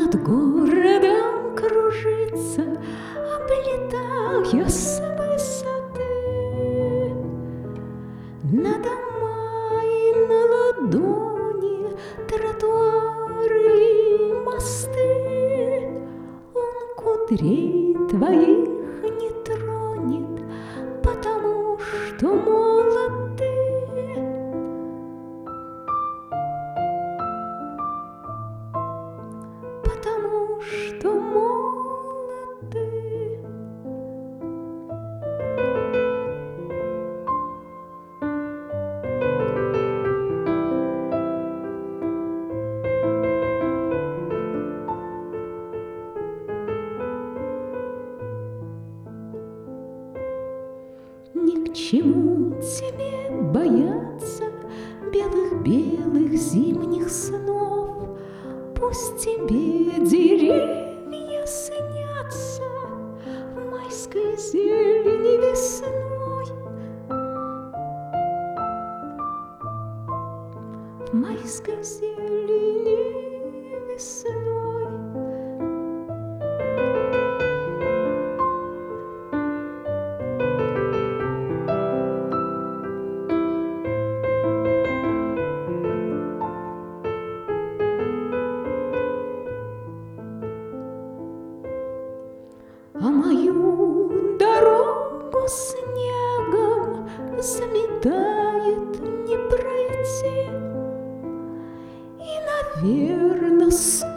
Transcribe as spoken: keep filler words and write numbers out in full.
над городом кружится, облетая с высоты. На дома и на ладони, тротуары и мосты. Он кудрей твоих не тронет, потому что молод ты. Потому что молод ты. Ни к чему тебе бояться белых-белых зимних снов. Пусть тебе деревья снятся в майской зелени весной, в майской зелени весной. А мою дорогу снегом заметает не пройти, и, наверно,